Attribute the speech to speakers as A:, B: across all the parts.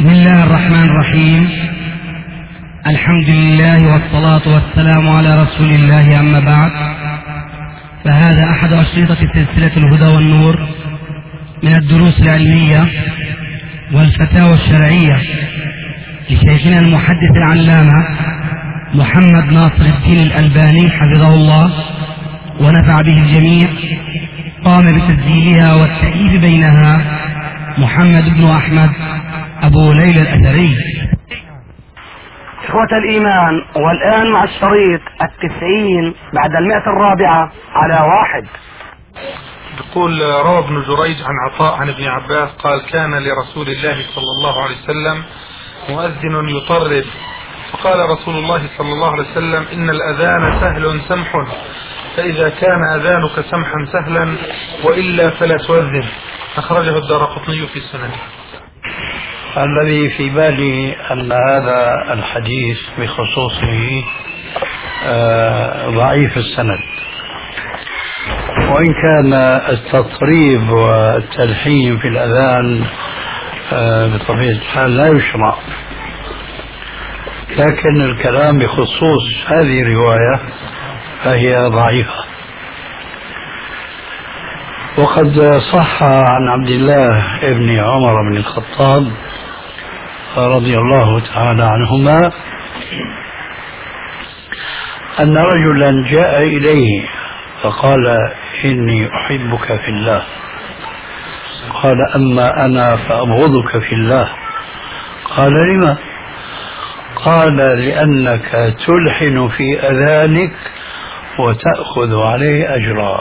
A: بسم الله الرحمن الرحيم. الحمد لله والصلاة والسلام على رسول الله، أما بعد، فهذا أحد أشرطة سلسلة الهدى والنور من الدروس العلمية والفتاوى الشرعية لشيخنا المحدث العلامة محمد ناصر الدين الألباني حفظه الله ونفع به الجميع. قام بتسجيلها والتأليف بينها محمد بن أحمد أبو ليلى الأثري.
B: إخوة الإيمان، والآن مع الشريط 90 بعد 104 على 1.
C: يقول: روى ابن جريج عن عطاء عن ابن عباس قال: كان لرسول الله صلى الله عليه وسلم مؤذن يطرب، فقال رسول الله صلى الله عليه وسلم: إن الأذان سهل سمح، فإذا كان أذانك سمحا سهلا وإلا فلا تؤذن. أخرجه الدارقطني في السنن.
D: الذي في بالي أن هذا الحديث بخصوصه ضعيف السند، وإن كان التطريب والتلحين في الأذان بطبيعة الحال لا يشرع، لكن الكلام بخصوص هذه الرواية فهي ضعيفة. وقد صح عن عبد الله بن عمر بن الخطاب رضي الله تعالى عنهما أن رجلا جاء إليه فقال: إني أحبك في الله. قال: أما أنا فأبغضك في الله. قال: لما؟ قال: لأنك تلحن في أذانك وتأخذ عليه أجرا.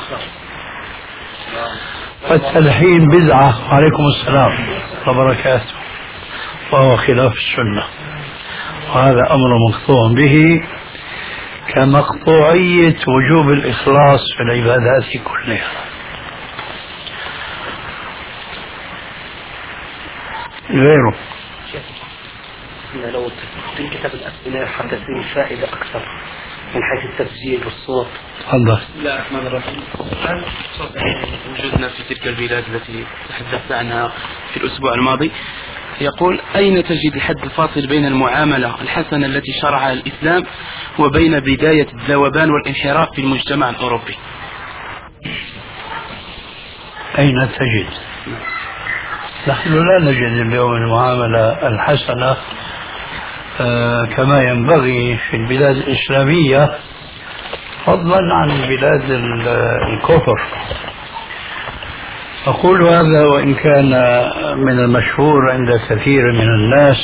D: فالتلحين بدعة، عليكم السلام وبركاته، وهو خلاف السنة، وهذا أمر مقطوع به كمقطوعية وجوب الإخلاص في العبادات كلها. غيره
B: لو تنكتب الأسئلة حتى تكون فائدة أكثر من حيث التسجيل والصوت.
D: تفضل.
E: بسم الله الرحمن الرحيم. وجودنا في تلك البلاد التي تحدثنا عنها في الأسبوع الماضي، يقول: أين تجد الحد الفاصل بين المعاملة الحسنة التي شرعها الإسلام وبين بداية الذوبان والانحراف في المجتمع الأوروبي؟
D: أين تجد؟ نحن لا نجد اليوم المعاملة الحسنة كما ينبغي في البلاد الإسلامية، فضلا عن بلاد الكفر. أقول هذا وإن كان من المشهور عند كثير من الناس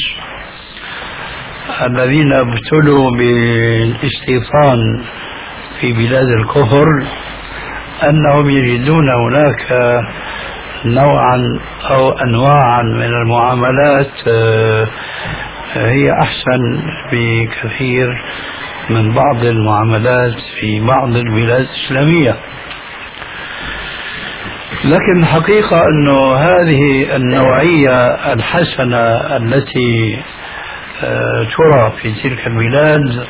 D: الذين ابتلوا بالاستيطان في بلاد الكفر أنهم يجدون هناك نوعا أو أنواعا من المعاملات هي أحسن بكثير من بعض المعاملات في بعض البلاد الإسلامية. لكن الحقيقة أنه هذه النوعية الحسنة التي ترى في تلك البلاد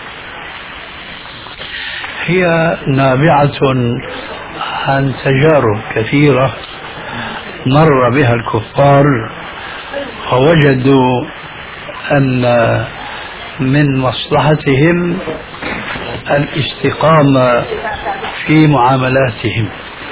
D: هي نابعة عن تجارب كثيرة مر بها الكفار، ووجدوا أن من مصلحتهم الاستقامة في معاملاتهم،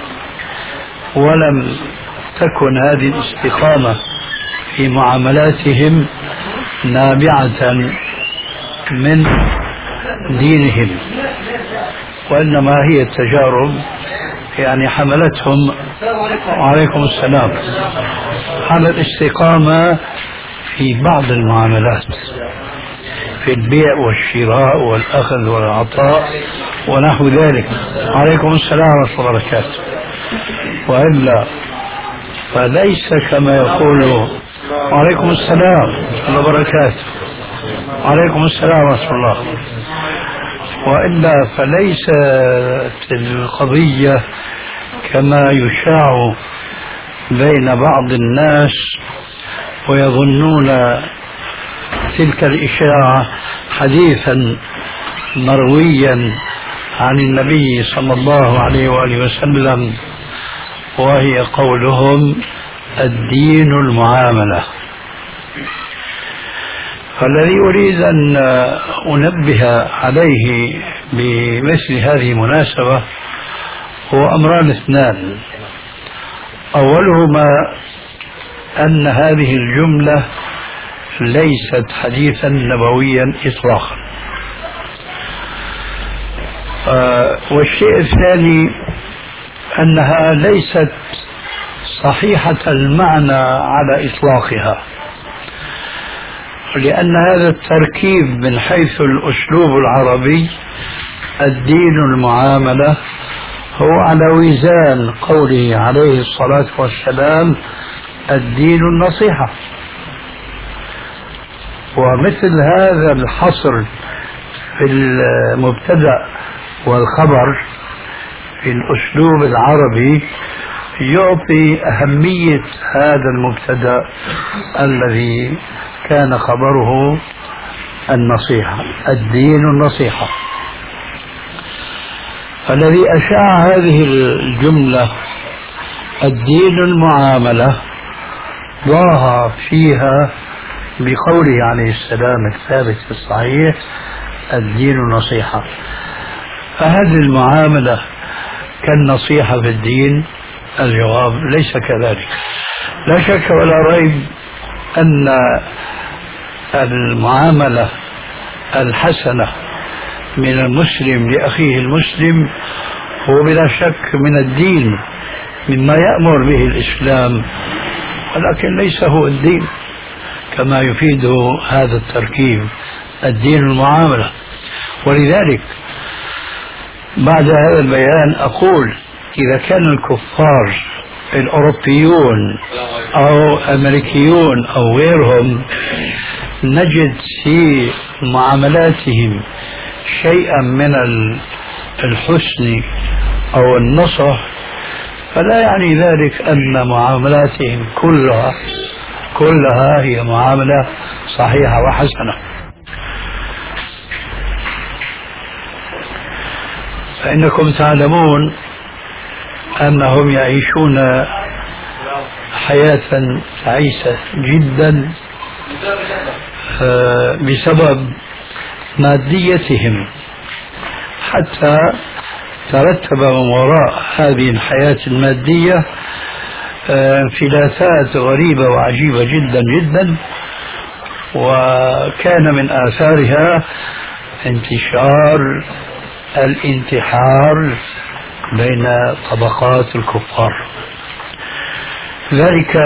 D: ولم تكن هذه الاستقامة في معاملاتهم نابعة من دينهم، وإنما هي التجارب يعني حملتهم، وعليكم السلام، على الاستقامة في بعض المعاملات، في البيع والشراء والأخذ والعطاء ونحو ذلك. عليكم السلام ورحمة الله وبركاته. وإلا فليس كما يقول. وعليكم السلام ورحمة الله وبركاته. عليكم السلام ورحمة الله. وإلا فليست القضية كما يشاع بين بعض الناس ويظنون تلك الإشاعة حديثا مرويا عن النبي صلى الله عليه وآله وسلم، وهي قولهم: الدين المعاملة. فالذي أريد أن أنبه عليه بمثل هذه المناسبة هو أمران اثنان. أولهما أن هذه الجملة ليست حديثا نبويا إطلاقا، والشيء الثاني أنها ليست صحيحة المعنى على إطلاقها، لأن هذا التركيب من حيث الأسلوب العربي الدين المعاملة هو على وزان قوله عليه الصلاة والسلام الدين النصيحة. ومثل هذا الحصر في المبتدأ والخبر في الأسلوب العربي يعطي أهمية هذا المبتدأ الذي كان خبره النصيحة، الدين النصيحة. فالذي أشاع هذه الجملة الدين المعاملة ضاها فيها بقوله عليه السلام الثابت في الصحيح الدين النصيحة. فهذه المعاملة كالنصيحة في الدين؟ الجواب ليس كذلك. لا شك ولا ريب أن المعاملة الحسنة من المسلم لأخيه المسلم هو بلا شك من الدين، مما يأمر به الإسلام، ولكن ليس هو الدين كما يفيده هذا التركيب الدين المعاملة. ولذلك بعد هذا البيان أقول إذا كان الكفار الأوروبيون أو أمريكيون أو غيرهم نجد في معاملاتهم شيئا من الحسن أو النصح، فلا يعني ذلك أن معاملاتهم كلها هي معاملة صحيحة وحسنة. فإنكم تعلمون أنهم يعيشون حياة تعيسة جدا بسبب ماديتهم، حتى ترتب من وراء هذه الحياة المادية انفلاتات غريبة وعجيبة جدا جدا، وكان من آثارها انتشار الانتحار بين طبقات الكفار. ذلك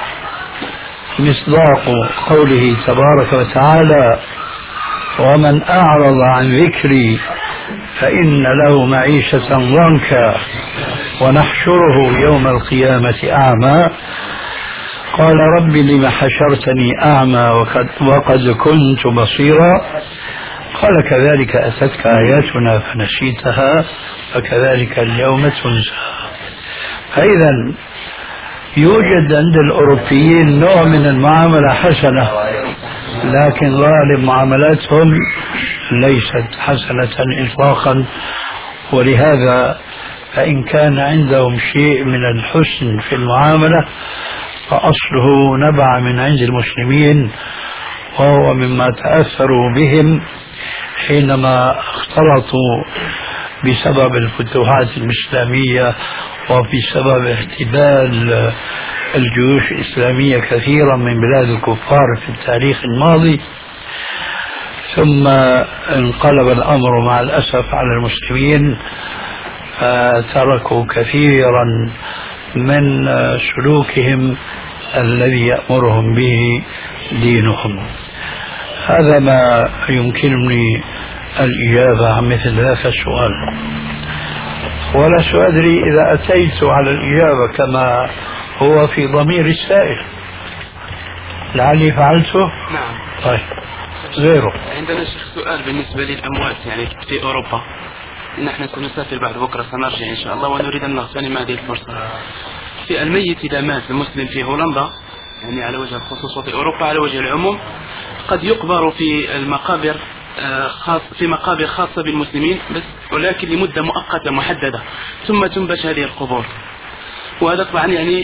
D: مصداق قوله تبارك وتعالى ومن أعرض عن ذكري فإن له معيشة ضنكا ونحشره يوم القيامة أعمى قال رب لم حشرتني أعمى وقد كنت بصيرا قال كذلك أتتك آياتنا فنسيتها فكذلك اليوم تنسى. فإذا يوجد عند الأوروبيين نوع من المعاملة حسنة، لكن غالب معاملاتهم ليست حسنة إطلاقا. ولهذا فإن كان عندهم شيء من الحسن في المعاملة فأصله نبع من عند المسلمين، وهو مما تأثروا بهم حينما اختلطوا بسبب الفتوحات الإسلامية وبسبب احتلال الجيوش الإسلامية كثيرا من بلاد الكفار في التاريخ الماضي، ثم انقلب الأمر مع الأسف على المسلمين فتركوا كثيرا من سلوكهم الذي يأمرهم به دينهم. هذا ما يمكنني الإجابة عن مثل هذا السؤال، ولست أدري إذا أتيت على الإجابة كما هو في ضمير السائل، لعلي فعلته.
E: نعم.
D: طيب غيره.
E: عندنا سؤال بالنسبة للأموات يعني في أوروبا. نحن سنسافر بعد بكرة، سنرجع إن شاء الله ونريد أن نغتنم هذه الفرصة. في الميت إذا مات المسلم في هولندا يعني على وجه الخصوص وفي أوروبا على وجه العموم قد يقبر في المقابر في مقابر خاصة بالمسلمين بس، ولكن لمدة مؤقتة محددة ثم تنبش هذه القبور. وهذا طبعا يعني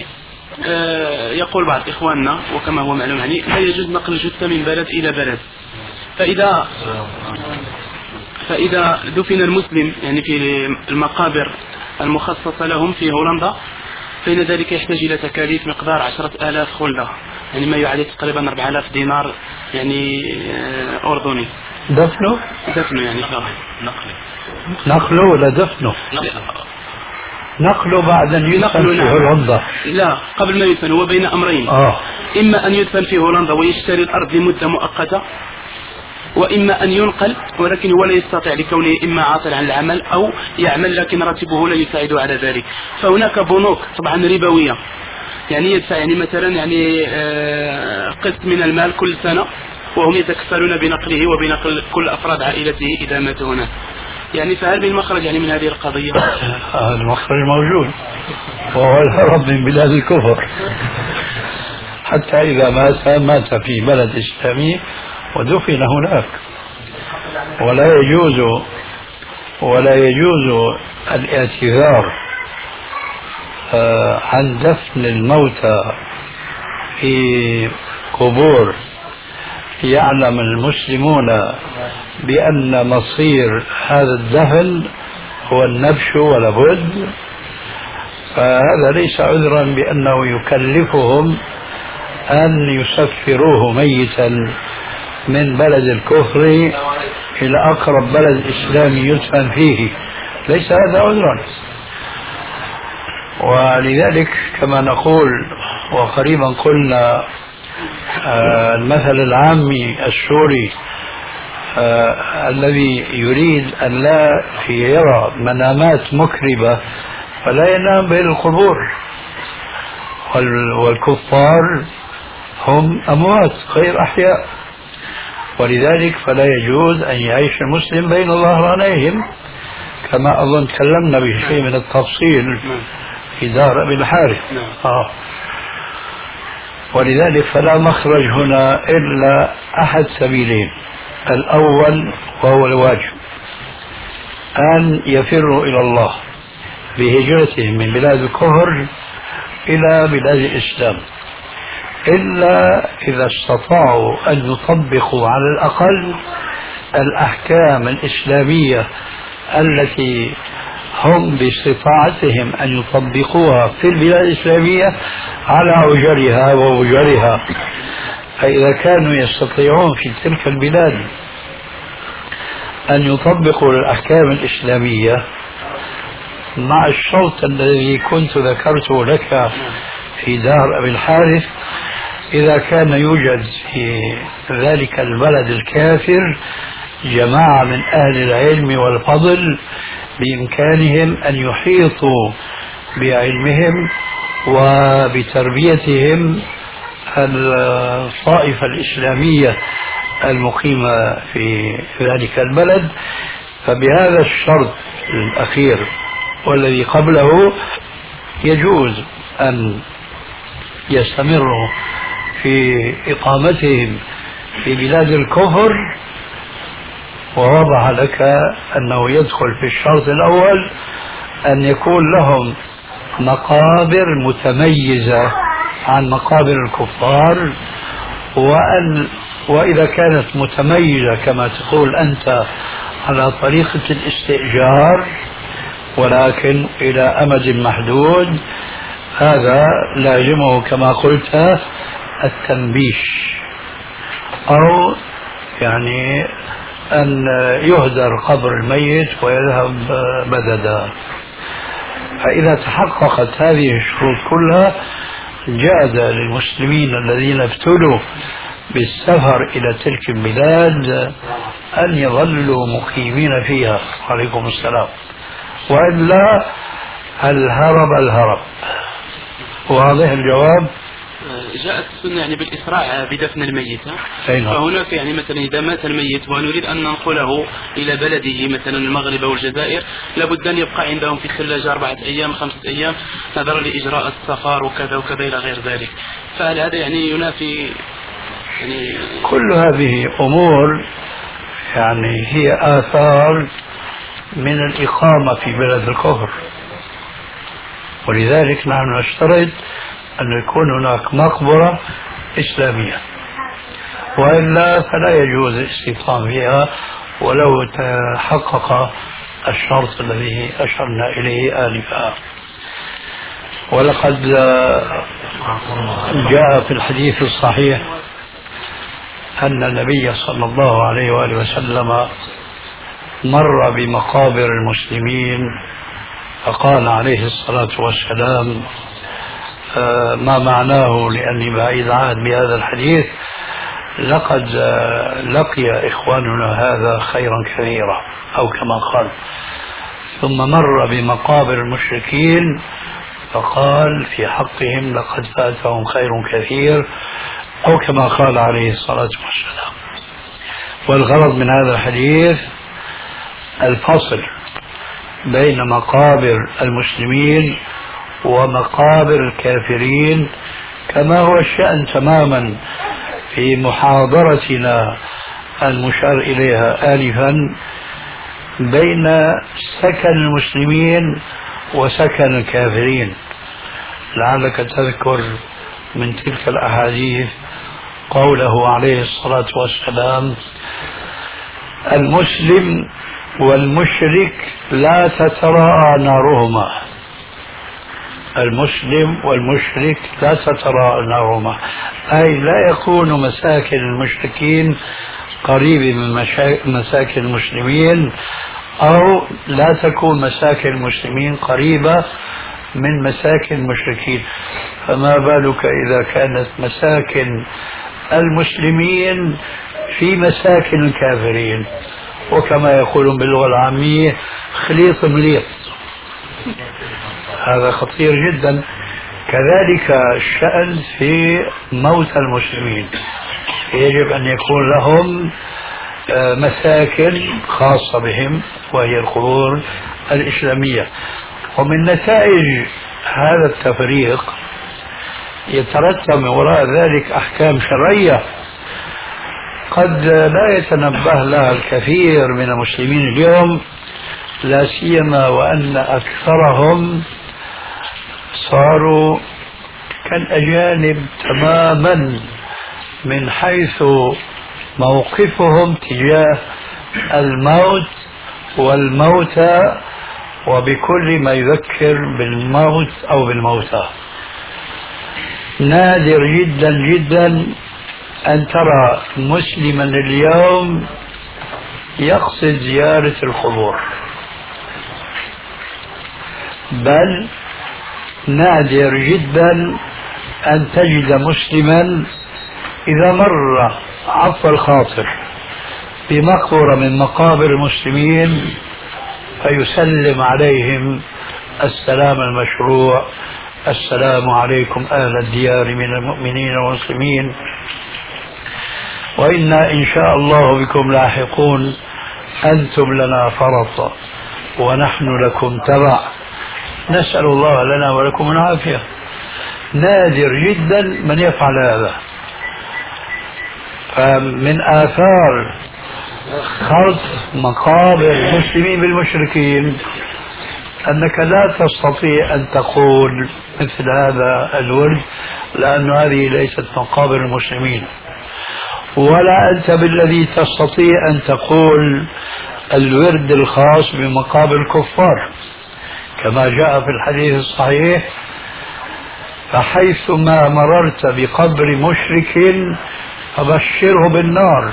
E: يقول بعض إخواننا وكما هو معلوم يعني لا يجوز نقل الجثة من بلد إلى بلد. فإذا دفن المسلم يعني في المقابر المخصصة لهم في هولندا فإن ذلك يحتاج إلى تكاليف مقدار 10,000 خلدة، يعني ما يعادل تقريبا 4,000 دينار يعني أردني.
D: دفنه
E: يعني صراحة
D: نقله ولا دفنه؟ نقله بعد أن يدفن في هولندا.
E: لا، قبل ما يدفن هو بين أمرين. إما أن يدفن في هولندا ويشتري الأرض لمدة مؤقتة، وإما أن ينقل ولكن هو لا يستطيع لكونه إما عاطل عن العمل أو يعمل لكن راتبه لا يساعده على ذلك. فهناك بنوك طبعا ربوية، يعني يدفع يعني مثلا يعني قسط من المال كل سنة وهم يتكفلون بنقله وبنقل كل أفراد عائلته إذا ماتوا هناك. يعني فهل من مخرج يعني من هذه القضية؟
D: المخرج موجود، وهو الهرب من بلاد الكفر. حتى إذا مات في بلد إسلامي ودفن هناك، ولا يجوز الاعتذار عن دفن الموتى في قبور يعلم المسلمون بأن مصير هذا الدفن هو النبش ولا بد. فهذا ليس عذرا بأنه يكلفهم أن يسفروه ميتا من بلد الكفر إلى أقرب بلد إسلامي يدفن فيه، ليس هذا عذرا. ولذلك كما نقول وقريبا قلنا المثل العامي السوري الذي يريد أن لا يرى منامات مكربة فلا ينام بين القبور، والكفار هم أموات غير أحياء، ولذلك فلا يجوز أن يعيش المسلم بين ظهرانيهم، كما أظن تكلمنا بشيء من التفصيل في دار أبي الحارث. ولذلك فلا مخرج هنا إلا أحد سبيلين: الأول وهو الواجب أن يفروا إلى الله بهجرتهم من بلاد الكفر إلى بلاد الإسلام، إلا إذا استطاعوا أن يطبقوا على الأقل الأحكام الإسلامية التي هم باستطاعتهم أن يطبقوها في البلاد الإسلامية على أجرها وأجرها. فإذا كانوا يستطيعون في تلك البلاد أن يطبقوا الأحكام الإسلامية مع الشرط الذي كنت ذكرته لك في دار أبي الحارث، إذا كان يوجد في ذلك البلد الكافر جماعة من أهل العلم والفضل بإمكانهم أن يحيطوا بعلمهم وبتربيتهم الطائفة الإسلامية المقيمة في ذلك البلد، فبهذا الشرط الأخير والذي قبله يجوز أن يستمروا في إقامتهم في بلاد الكفر. ووضح لك أنه يدخل في الشرط الأول أن يكون لهم مقابر متميزة عن مقابر الكفار، وإذا كانت متميزة كما تقول أنت على طريقة الاستئجار ولكن إلى أمد محدود، هذا لازمه كما قلت التنبيش، أو يعني أن يهدر قبر الميت ويذهب بددا. فإذا تحققت هذه الشروط كلها جاز للمسلمين الذين ابتلوا بالسفر إلى تلك البلاد أن يظلوا مقيمين فيها. عليكم السلام. وإلا الهرب. واضح الجواب؟
E: جاءت السنة يعني بالإسراع بدفن الميت، فهناك يعني مثلا إذا مات الميت ونريد أن ننقله إلى بلده مثلا المغرب أو الجزائر، لابد أن يبقى عندهم في الثلاجة 4 أيام 5 أيام نظرا لإجراء السفر وكذا وكذا إلى غير ذلك. فهل هذا يعني ينافي يعني
D: كل هذه أمور يعني هي آثار من الإقامة في بلد الكفر، ولذلك نحن نشترط أن يكون هناك مقبرة إسلامية، وإلا فلا يجوز الاستيطان فيها ولو تحقق الشرط الذي أشرنا إليه آنفا. ولقد جاء في الحديث الصحيح أن النبي صلى الله عليه وآله وسلم مر بمقابر المسلمين فقال عليه الصلاة والسلام ما معناه، لأني بعيد عهد بهذا الحديث: لقد لقي إخواننا هذا خيرا كثيرا، أو كما قال. ثم مر بمقابر المشركين فقال في حقهم: لقد فاتهم خير كثير، أو كما قال عليه الصلاة والسلام. والغرض من هذا الحديث الفصل بين مقابر المسلمين ومقابر الكافرين، كما هو الشأن تماما في محاضرتنا المشار إليها آنفا بين سكن المسلمين وسكن الكافرين. لعلك تذكر من تلك الأحاديث قوله عليه الصلاة والسلام: المسلم والمشرك لا تتراءى نارهما. المسلم والمشرك لا تتراءى نارهما، أي لا يكون مساكن المشركين قريبة من مساكن المسلمين، أو لا تكون مساكن المسلمين قريبة من مساكن المشركين. فما بالك إذا كانت مساكن المسلمين في مساكن الكافرين، وكما يقولون باللغة العامية خليط مليط. هذا خطير جدا. كذلك الشأن في موتى المسلمين، يجب أن يكون لهم مساكن خاصة بهم وهي القبور الإسلامية. ومن نتائج هذا التفريق يترتب من وراء ذلك أحكام شرعية قد لا يتنبه لها الكثير من المسلمين اليوم، لا سيما وأن أكثرهم صاروا كالأجانب تماما من حيث موقفهم تجاه الموت والموتى وبكل ما يذكر بالموت أو بالموتى. نادر جدا جدا أن ترى مسلما اليوم يقصد زيارة القبور، بل نادر جدا أن تجد مسلما إذا مر عفو الخاطر بمقبرة من مقابر المسلمين فيسلم عليهم السلام المشروع: السلام عليكم أهل الديار من المؤمنين والمسلمين، وإنا إن شاء الله بكم لاحقون، أنتم لنا فرط ونحن لكم تبع، نسأل الله لنا ولكم العافية. نادر جدا من يفعل هذا. فمن آثار خلط مقابر المسلمين بالمشركين أنك لا تستطيع أن تقول مثل هذا الورد، لأن هذه ليست مقابر المسلمين، ولا أنت بالذي تستطيع أن تقول الورد الخاص بمقابر الكفار، كما جاء في الحديث الصحيح: فحيثما مررت بقبر مشرك فبشره بالنار.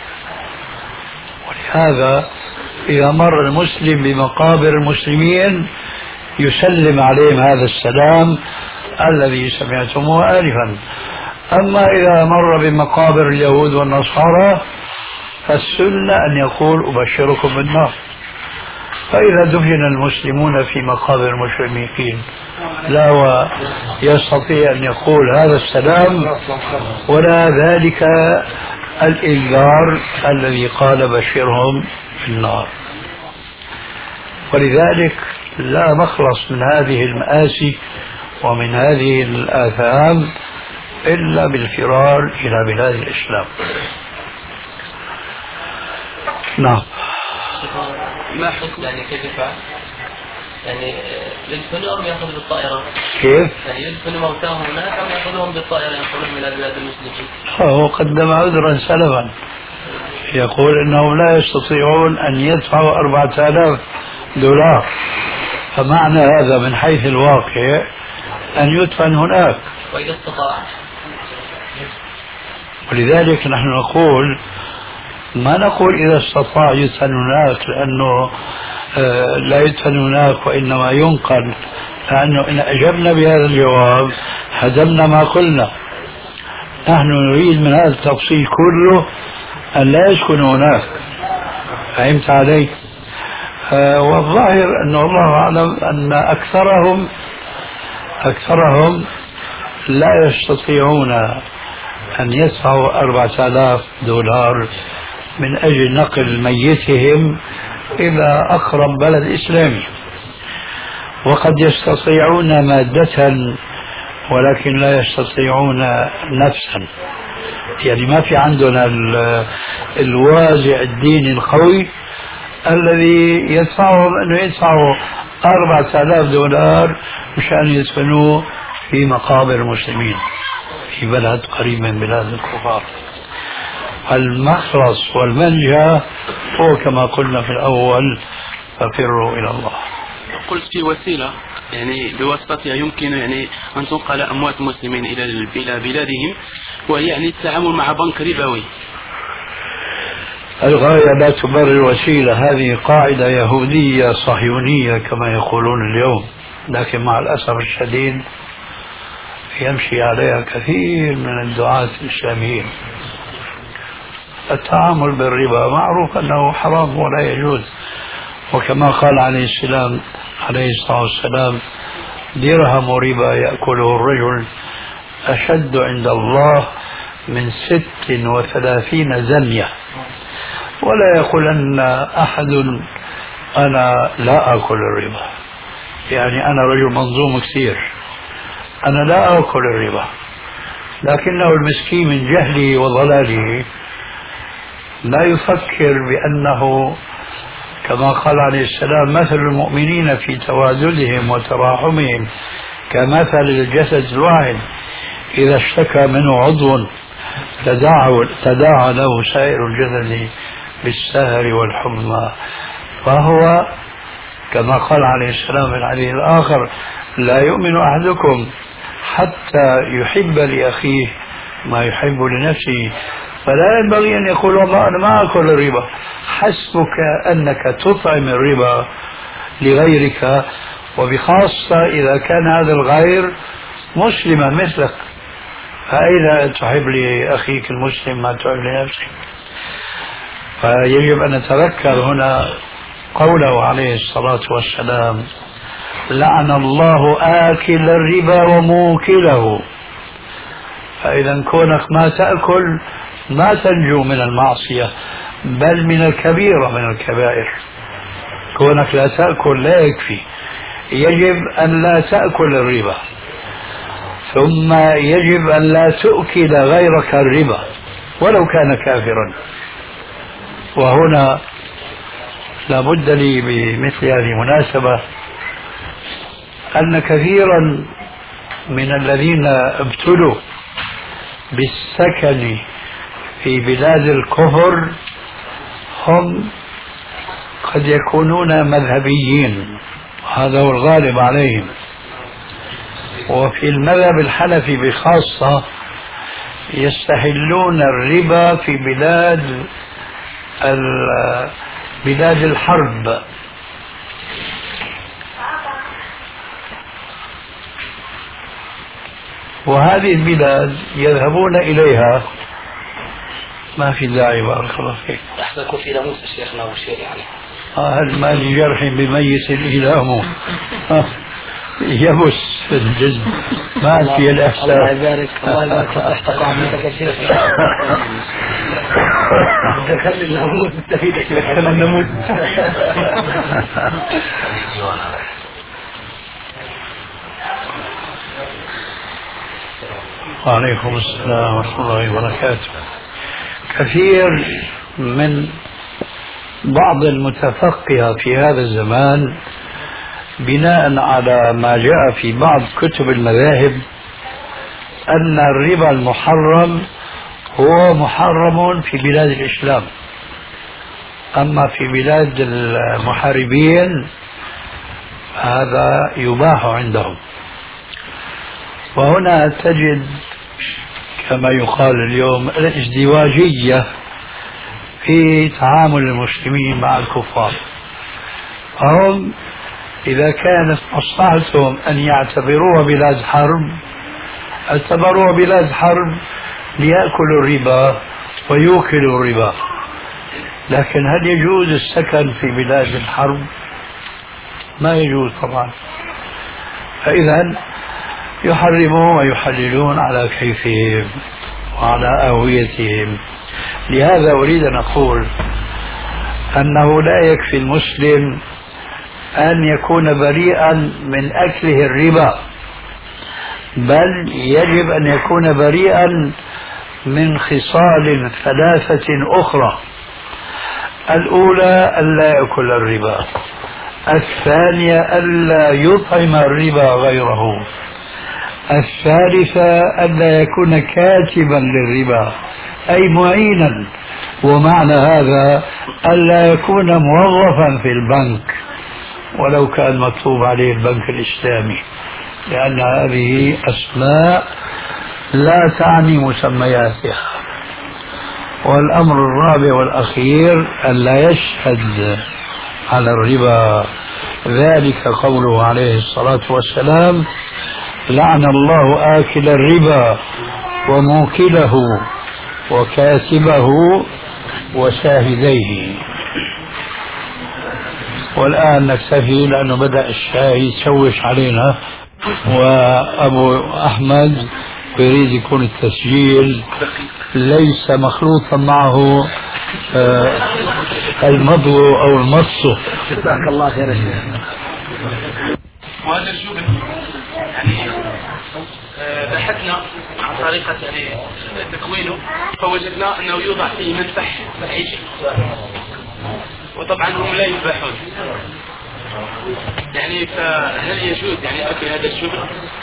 D: ولهذا إذا مر المسلم بمقابر المسلمين يسلم عليهم هذا السلام الذي سمعتموه آنفا. أما إذا مر بمقابر اليهود والنصارى فالسنة أن يقول: أبشركم بالنار. فإذا دفن المسلمون في مقابر المشركين لا يستطيع أن يقول هذا السلام ولا ذلك الإنذار الذي قال: بشرهم بالنار. ولذلك لا مخلص من هذه المآسي ومن هذه الآثام إلا بالفرار إلى بلاد الإسلام. نعم.
E: ما حكم يعني كيف يعني يدفنوا أم يأخذوا بالطائرة؟
D: كيف؟
E: يعني يدفنوا موتاهم هناك أم يأخذوهم بالطائرة ينقلهم إلى بلاد المسلمين؟
D: هو قدم عذرا سلفا، يقول انهم لا يستطيعون ان يدفعوا 4000 دولار، فمعنى هذا من حيث الواقع ان يدفن هناك.
E: وإذا استطاع،
D: ولذلك نحن نقول ما نقول اذا استطاع يدفن هناك، لانه لا يدفن هناك وانما ينقل، لانه ان اجبنا بهذا الجواب هدمنا ما قلنا. نحن نريد من هذا التفصيل كله أن لا يسكن هناك. فهمت علي؟ والظاهر أن الله أعلم أن أكثرهم لا يستطيعون أن يدفعوا 4000 دولار من أجل نقل ميتهم إلى أقرب بلد إسلامي، وقد يستطيعون مادة ولكن لا يستطيعون نفسا. يعني ما في عندنا الوازع الديني القوي الذي يدفعهم أنه يدفعوا 4000 دولار مشان يدفنوه في مقابر المسلمين في بلد قريب من بلاد الكفار. المخلص والمنجى هو كما قلنا في الأول: ففروا إلى الله.
E: قلت في وسيلة يعني بواسطتها يمكن يعني أن تنقل أموات المسلمين إلى بلادهم، وهي يعني التعامل مع بنك ربوي.
D: الغاية لا تبرر الوسيلة، هذه قاعدة يهودية صهيونية كما يقولون اليوم، لكن مع الأسف الشديد يمشي عليها كثير من الدعاة الإسلاميين. التعامل بالربا معروف أنه حرام ولا يجوز، وكما قال عليه الصلاة والسلام: درهم ربا يأكله الرجل أشد عند الله من 36 زنية. ولا يقولن أحد أنا لا أكل الربا، يعني أنا رجل منظوم كثير، أنا لا أكل الربا، لكنه المسكين من جهله وضلاله لا يفكر بأنه كما قال عليه السلام: مثل المؤمنين في تواددهم وتراحمهم كمثل الجسد الواحد إذا اشتكى منه عضو تداعى له سائر الجسد بالسهر والحمى. فهو كما قال عليه السلام في الحديث الآخر: لا يؤمن أحدكم حتى يحب لأخيه ما يحب لنفسه. فلا ينبغي أن يقول والله أنا ما أكل الربا، حسبك أنك تطعم الربا لغيرك، وبخاصة إذا كان هذا الغير مسلما مثلك، فأين تحب لأخيك المسلم ما تحب لنفسك؟ فيجب أن نتذكر هنا قوله عليه الصلاة والسلام: لعن الله آكل الربا وموكله. فإذا كونك ما تأكل ما تنجو من المعصية، بل من الكبيرة من الكبائر. كونك لا تأكل لا يكفي، يجب أن لا تأكل الربا، ثم يجب أن لا تؤكل غيرك الربا ولو كان كافرا. وهنا لابد لي بمثل هذه المناسبة أن كثيرا من الذين ابتلوا بالسكن في بلاد الكفر هم قد يكونون مذهبيين، هذا هو الغالب عليهم. وفي المذهب الحنفي بخاصة يستحلون الربا في بلاد الحرب، وهذه البلاد يذهبون إليها. ما في داعي، بارك الله فيك.
B: أحسنكم في ناموس شيخنا وشيء يعني.
D: هل ما لجرح بميت الإله يبس في الجسم، ما في الإحساس.
B: الله يبارك، الله يبارك تحت قامتك يا شيخ. دخل الناموس التفيدك، دخل الناموس.
D: وعليكم السلام ورحمة الله وبركاته. كثير من بعض المتفقهة في هذا الزمان بناء على ما جاء في بعض كتب المذاهب أن الربا المحرم هو محرم في بلاد الإسلام، أما في بلاد المحاربين هذا يباح عندهم. وهنا تجد كما يقال اليوم الازدواجية في تعامل المسلمين مع الكفار. هم إذا كانت مصلحتهم أن يعتبروها بلاد حرب اعتبروها بلاد حرب ليأكلوا الربا ويوكلوا الربا، لكن هل يجوز السكن في بلاد الحرب؟ ما يجوز طبعا. فإذا يحرمون ويحللون على كيفهم وعلى أهويتهم. لهذا أريد أن أقول أنه لا يكفي المسلم أن يكون بريئا من أكله الربا، بل يجب أن يكون بريئا من خصال ثلاثة أخرى. الأولى ألا يأكل الربا، الثانية ألا يطعم الربا غيره، الثالثة ألا يكون كاتبا للربا أي معينا، ومعنى هذا ألا يكون موظفا في البنك ولو كان مكتوب عليه البنك الإسلامي، لأن هذه أسماء لا تعني مسمياتها. والأمر الرابع والأخير ألا يشهد على الربا، ذلك قوله عليه الصلاة والسلام: لعن الله آكل الربا وموكله وكاتبه وشاهديه. والآن نكتفي لأنه بدأ الشاي يتشوش علينا، وأبو أحمد يريد يكون التسجيل ليس مخلوطا معه المضغ أو المص.
B: جزاك الله خير يا شيخ.
E: وهذا الجبن يعني بحثنا عن طريقة يعني تكوينه، فوجدنا أنه يوضع فيه منفح فحيشي، وطبعا هم لا يباحون. يعني فهل يجوز يعني أكل هذا الجبن؟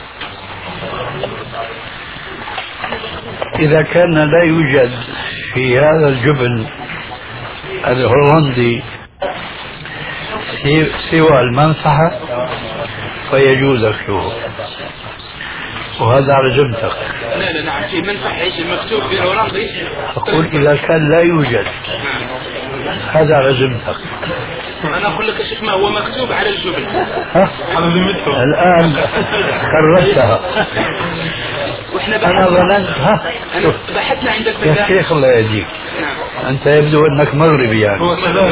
D: إذا كان لا يوجد في هذا الجبن الهولندي سوى المنفعة فيجوز أكله، وهذا على جمتك.
E: لا نعم، في منفح عيش مكتوب بالهولندي.
D: أقول إذا كان لا يوجد هذا على جمتك.
E: أنا أقول لك يا شيخ ما هو مكتوب على الجبن.
D: الآن خرجتها.
E: أنا
D: ظننت
E: بحثنا عندك
D: يا شيخ الله يهديك، أنت يبدو أنك مغربي يعني.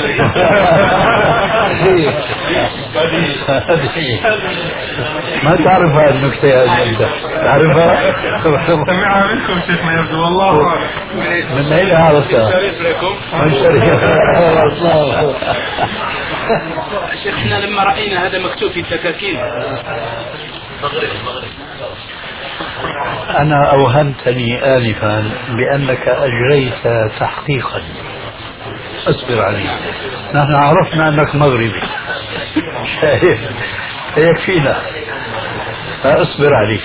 D: ما تعرف هذه النكتة أنت تعرفها؟
C: سمعها منكم شيخنا يبدو، والله
D: من أين عرفتها؟ من شركة.
E: شيخنا لما رأينا هذا مكتوب في الدكاكين مغرب.
D: أنا أوهمتني آنفا بأنك أجريت تحقيقا، اصبر علي، نحن عرفنا أنك مغربي شايف يكفينا، فاصبر علي.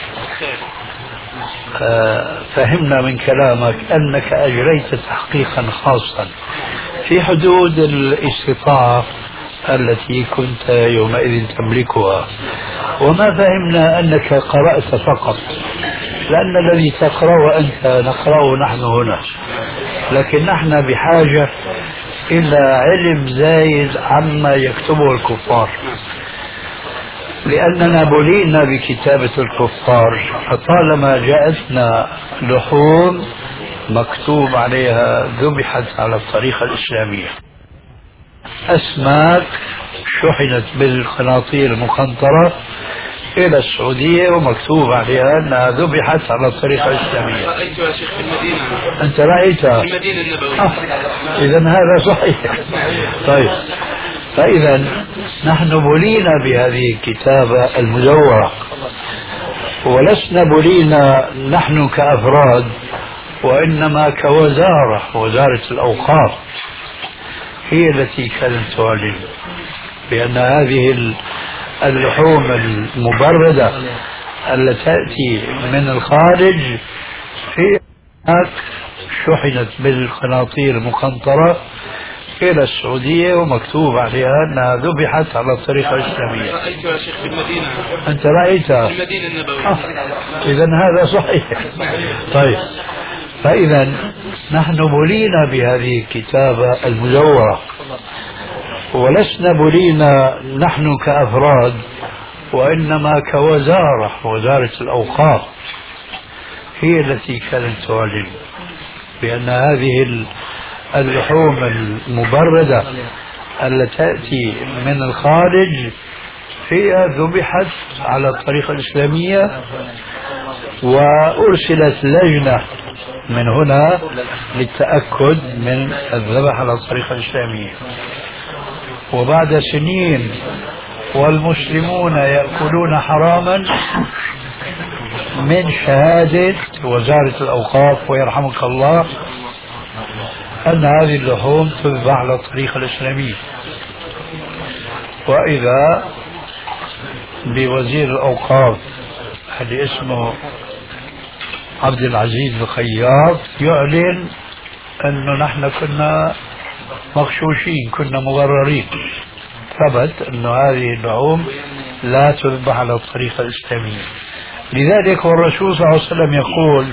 D: فهمنا من كلامك أنك أجريت تحقيقا خاصا في حدود الاستطاعة التي كنت يومئذ تملكها، وما فهمنا أنك قرأت فقط، لأن الذي تقرأ وأنت نقرأه نحن هنا، لكن نحن بحاجة إلى علم زايد عما يكتبه الكفار، لأننا بلينا بكتابة الكفار، فطالما جاءتنا لحوم مكتوب عليها ذبحت على الطريقة الإسلامية، أسماك شحنت بالقناطير المقنطرة إلى السعودية ومكتوب عليها أنها ذبحت على الطريقة الإسلامية.
E: رأيتها شيخ في المدينة.
D: أنت رأيتها؟
E: في المدينة النبوية.
D: إذا هذا صحيح. طيب، فإذا نحن بلينا بهذه الكتابة المدورة، ولسنا بلينا نحن كأفراد، وإنما كوزارة، وزارة الأوقاف هي التي كانت تعلن بأن هذه اللحوم المبردة التي تأتي من الخارج في شحنت بالقناطير المقنطرة إلى السعودية ومكتوب عليها أنها ذبحت على الطريقة الإسلامية.
E: رأيتها يا شيخ في المدينة.
D: أنت رأيتها؟
E: في المدينة النبوية.
D: إذا هذا صحيح. طيب، فإذا نحن بلينا بهذه الكتابة المزورة، ولسنا بلينا نحن كأفراد، وإنما كوزارة، وزارة الأوقاف هي التي كانت تعلن بأن هذه اللحوم المبردة التي تأتي من الخارج هي ذبحت على الطريقة الإسلامية، وأرسلت لجنة من هنا للتأكد من الذبح على الطريقة الإسلامية. وبعد سنين والمسلمون يأكلون حراما من شهادة وزارة الأوقاف ويرحمك الله أن هذه اللحوم تذبح على الطريقة الإسلامية. وإذا بوزير الأوقاف اللي اسمه عبد العزيز الخياط يعلن أنه نحن كنا مغشوشين، كنا مغررين، ثبت أن هذه اللحوم لا تذبح على الطريقة الإسلامية. لذلك والرسول صلى الله عليه وسلم يقول: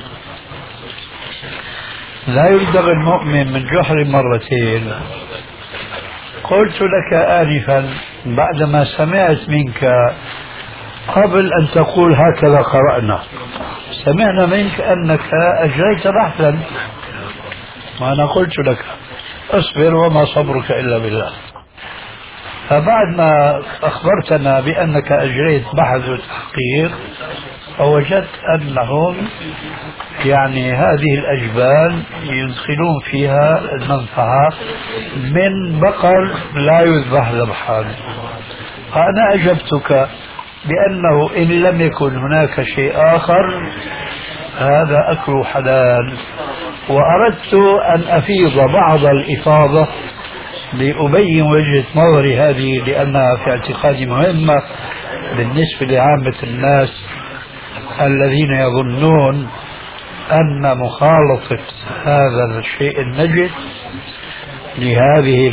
D: لا يلدغ المؤمن من جحر مرتين. قلت لك آنفا بعدما سمعت منك قبل أن تقول هكذا قرأنا، سمعنا منك أنك أجريت بحثا، وأنا قلت لك اصبر وما صبرك إلا بالله. فبعد ما أخبرتنا بأنك أجريت بحث وتحقيق فوجدت أنهم يعني هذه الأجبال يدخلون فيها المنفعة من بقر لا يذبح ذبحان. فأنا أجبتك بأنه إن لم يكن هناك شيء آخر هذا أكل حلال، وأردت أن أفيض بعض الإفاضة لأبين وجهة نظري هذه، لأنها في اعتقادي مهمة بالنسبة لعامة الناس الذين يظنون أن مخالطة هذا الشيء النجس لهذه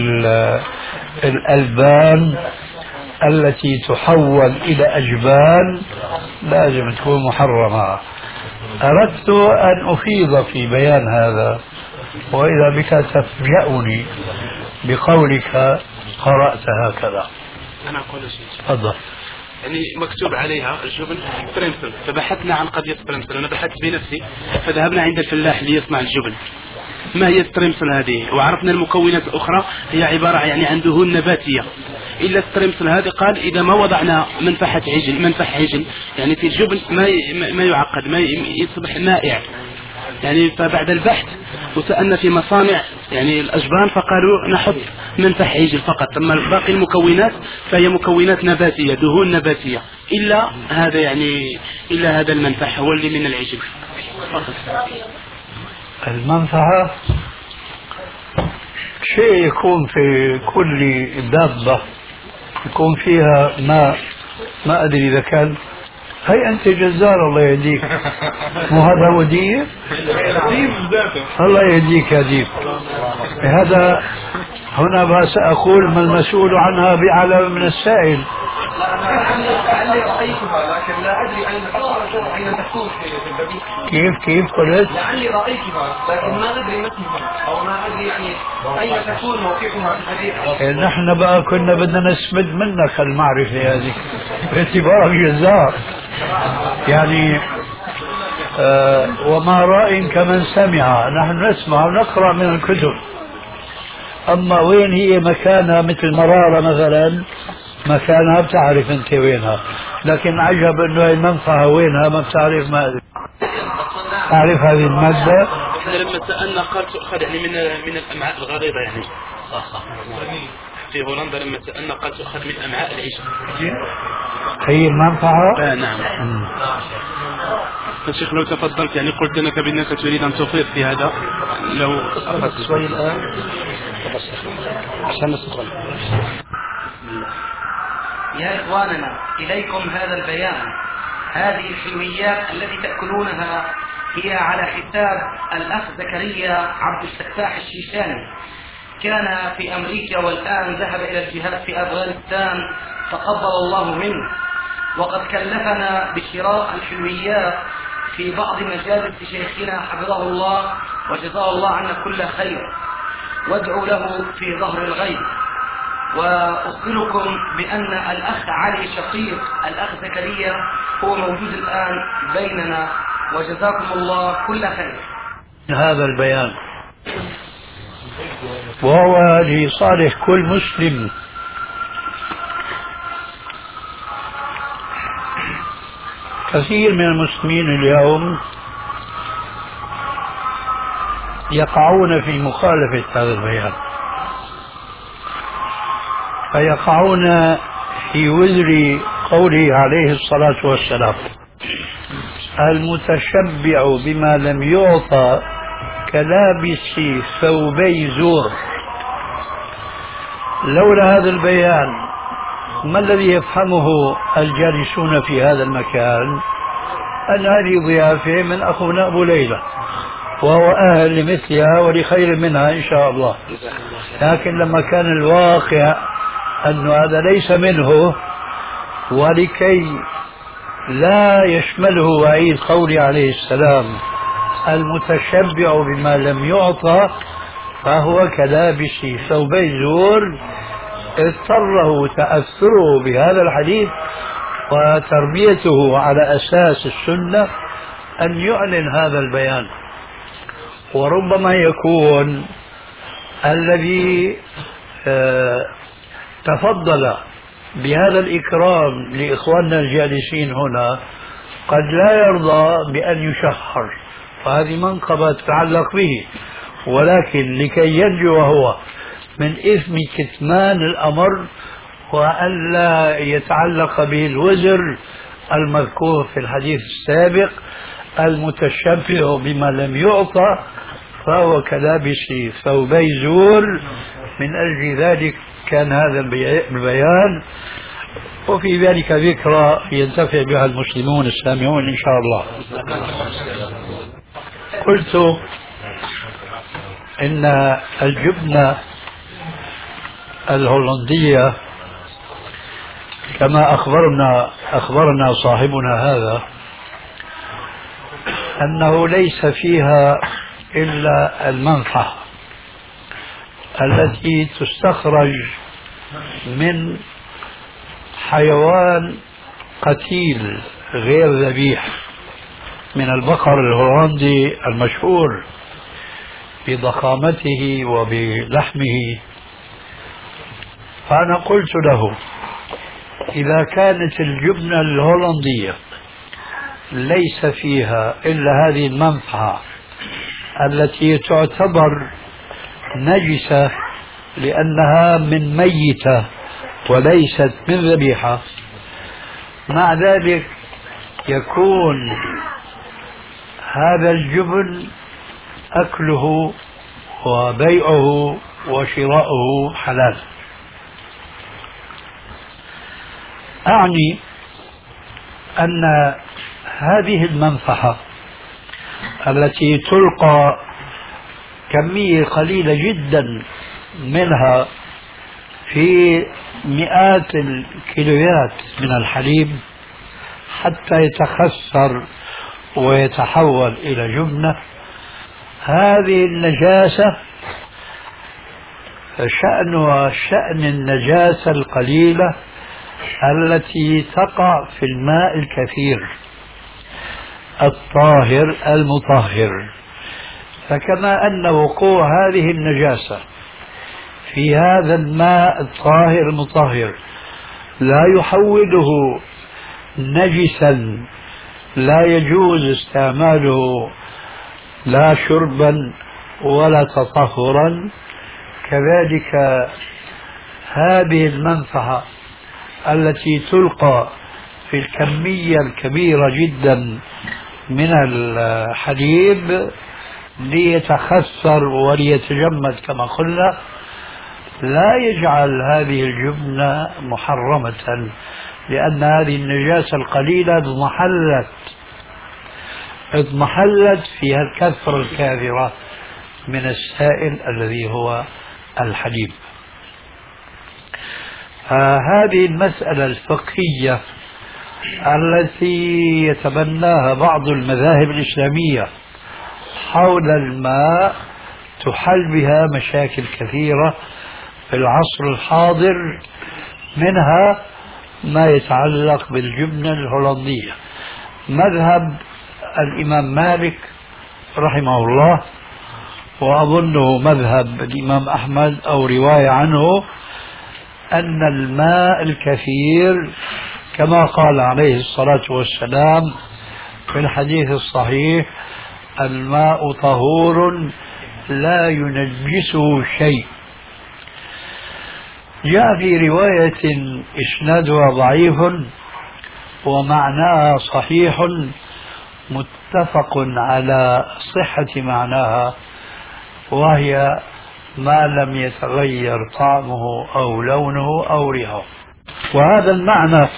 D: الألبان التي تحول إلى أجبان لازم تكون محرمة. أردت أن أفيض في بيان هذا، وإذا بك تفجأني بقولك قرأت هكذا.
E: أنا أقول شيء.
D: تفضل.
E: يعني مكتوب عليها الجبن بريمسل، فبحثنا عن قضية بريمسل، أنا بحثت بنفسي، فذهبنا عند الفلاح ليصنع الجبن. ما هي الستريمسل هذه؟ وعرفنا المكونات الأخرى هي عبارة يعني عن دهون نباتية، إلا الستريمسل هذه قال إذا ما وضعنا منفح عجل يعني في الجبن ما يعقد، ما يصبح مائع يعني. فبعد البحث وسألنا في مصانع يعني الأجبان فقالوا نحط منفح عجل فقط، أما باقي المكونات فهي مكونات نباتية، دهون نباتية، إلا هذا يعني إلا هذا المنفح هو اللي من العجل فقط.
D: المنفعة شيء يكون في كل دابة يكون فيها ماء، ما أدري إذا كان. هي أنت جزار الله يهديك، مو هذا هو ديب؟ الله يهديك يا ديب. هذا هنا سأقول ما المسؤول عنها بأعلم من السائل.
F: لعلي رأيتها لكن لا أدري أين تكون في
D: كيف قلت؟
F: لعلي رأيتها لكن ما أدري متنها أو ما أدري يعني أين تكون موقعها في الحديث.
D: نحن بقى كنا بدنا نسمد منك المعرفة هذه باعتبارك جزار يعني. وما رأي كمن سمع، نحن نسمع ونقرأ من الكتب، أما وين هي مكانها مثل مرارة مثلا مكانها بتعرف انت وينها، لكن عجب انه المنفعة وينها ما بتعرف. ما تعرف هذه المادة؟
E: احنا لما سألنا قال تؤخذ يعني من الأمعاء الغليظة يعني. في هولندا لما سألنا قال تؤخذ من أمعاء العجل.
D: هي المنفعة؟
E: نعم. الشيخ لو تفضلت يعني قلت انك بانك تريد ان تفيض في هذا، لو اخذت شوي الان عشان نستطيع.
A: يا إخواننا إليكم هذا البيان. هذه الحلويات التي تأكلونها هي على حساب الأخ زكريا عبد الفتاح الشيشاني، كان في أمريكا والآن ذهب إلى الجهاد في أفغانستان تقبل الله منه، وقد كلفنا بشراء الحلويات في بعض مجالس شيخنا حفظه الله وجزاه الله عنا كل خير، وادعوا له في ظهر الغيب. وأخبركم بأن الأخ علي شقيق الأخ زكريا هو موجود الآن بيننا، وجزاكم الله كل خير.
D: هذا البيان وهو لصالح كل مسلم. كثير من المسلمين اليوم يقعون في مخالفة هذا البيان، فيقعون في وزر قوله عليه الصلاة والسلام: المتشبع بما لم يعطى كلابس ثوبي زور. لولا هذا البيان ما الذي يفهمه الجالسون في هذا المكان؟ أن هذه ضيافة من أخونا أبو ليلى، وهو أهل لمثلها ولخير منها إن شاء الله. لكن لما كان الواقع أن هذا ليس منه، ولكي لا يشمله وعيد قول عليه السلام المتشبع بما لم يعطى فهو كلابس ثوبي زور، اضطره تأثره بهذا الحديث وتربيته على أساس السنة أن يعلن هذا البيان. وربما يكون الذي تفضل بهذا الإكرام لإخواننا الجالسين هنا قد لا يرضى بأن يشهر، فهذه منقبة تتعلق به، ولكن لكي ينجو هو من إثم كتمان الأمر وألا يتعلق به الوزر المذكور في الحديث السابق: المتشبع بما لم يعطى فهو كلابس ثوبي زور. من أجل ذلك كان هذا البيان، وفي ذلك ذكرى ينتفع بها المسلمون السامعون إن شاء الله. قلت إن الجبنة الهولندية كما أخبرنا صاحبنا هذا أنه ليس فيها إلا المنفعة التي تستخرج من حيوان قتيل غير ذبيح، من البقر الهولندي المشهور بضخامته وبلحمه. فأنا قلت له: إذا كانت الجبنة الهولندية ليس فيها إلا هذه المنفعة التي تعتبر نجسة لأنها من ميتة وليست من ذبيحة، مع ذلك يكون هذا الجبن أكله وبيعه وشراؤه حلال. أعني أن هذه المنفعة التي تلقى كمية قليلة جدا منها في مئات الكيلوات من الحليب حتى يتخثر ويتحول إلى جبنة، هذه النجاسة شأنها شأن النجاسة القليلة التي تقع في الماء الكثير الطاهر المطهر. فكما أن وقوع هذه النجاسة في هذا الماء الطاهر المطهر لا يحوله نجسا لا يجوز استعماله لا شربا ولا تطهرا، كذلك هذه المنفعة التي تلقى في الكمية الكبيرة جدا من الحليب ليتخثر وليتجمد كما قلنا، لا يجعل هذه الجبنة محرمة، لأن هذه النجاسة القليلة اضمحلت فيها الكثرة الكاثرة من السائل الذي هو الحليب. هذه المسألة الفقهية التي يتبناها بعض المذاهب الإسلامية حول الماء تحل بها مشاكل كثيرة في العصر الحاضر، منها ما يتعلق بالجبنة الهولندية. مذهب الإمام مالك رحمه الله، وأظنه مذهب الإمام أحمد أو رواية عنه، أن الماء الكثير كما قال عليه الصلاة والسلام في الحديث الصحيح: الماء طهور لا ينجسه شيء. جاء في رواية إسنادها ضعيف ومعناها صحيح متفق على صحة معناها، وهي ما لم يتغير طعمه أو لونه أو ريحه. وهذا المعنى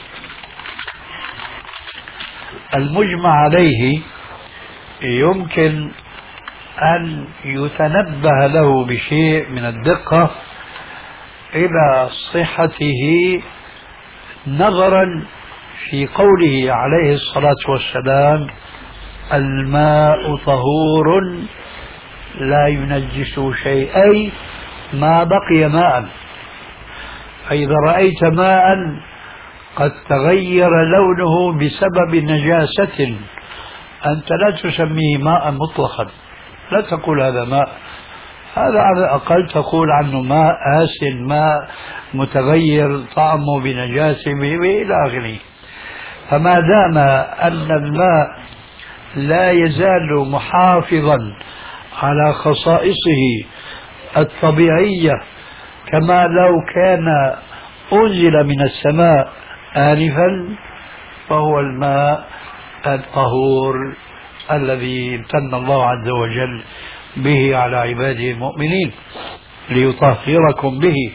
D: المجمع عليه يمكن أن يتنبه له بشيء من الدقة إلى صحته، نظرا في قوله عليه الصلاة والسلام: الماء طهور لا ينجس شيء، أي ما بقي ماء. فإذا رأيت ماء قد تغير لونه بسبب نجاسة، أنت لا تسميه ماء مطلقا، لا تقول هذا ماء، هذا على الأقل تقول عنه ماء آسن، ماء متغير طعمه بنجاسة إلى آخره. فما دام أن الماء لا يزال محافظا على خصائصه الطبيعية كما لو كان أنزل من السماء آنفا، فهو الماء الطهور الذي امتن الله عز وجل به على عباده المؤمنين ليطهركم به.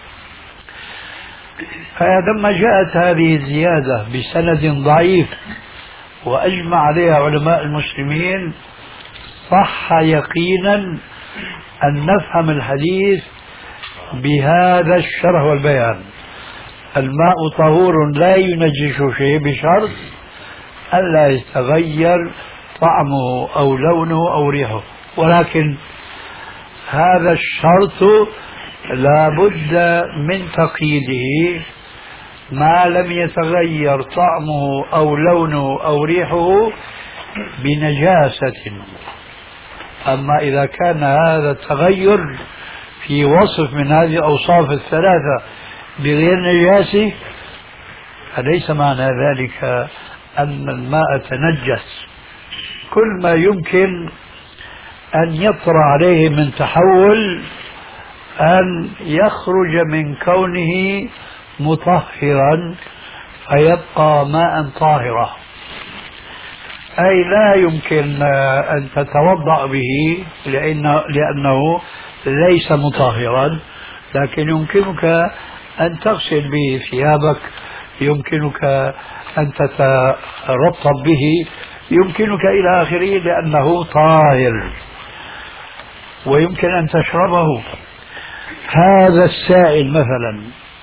D: فلما جاءت هذه الزيادة بسند ضعيف وأجمع عليها علماء المسلمين، صح يقينا أن نفهم الحديث بهذا الشرح والبيان: الماء طهور لا ينجس شيء، بشرط ألا يتغير طعمه أو لونه أو ريحه. ولكن هذا الشرط لا بد من تقييده ما لم يتغير طعمه أو لونه أو ريحه بنجاسة. أما إذا كان هذا التغير في وصف من هذه الأوصاف الثلاثة بغير نجاسة، فليس معنى ذلك أن الماء تنجس. كل ما يمكن أن يطرأ عليه من تحول أن يخرج من كونه مطهرا فيبقى ماء طاهرا، أي لا يمكن أن تتوضأ به لأنه ليس مطهرا، لكن يمكنك أن تغسل به ثيابك، يمكنك أن تترطب به، يمكنك إلى آخره، لأنه طاهر ويمكن أن تشربه. هذا السائل مثلا،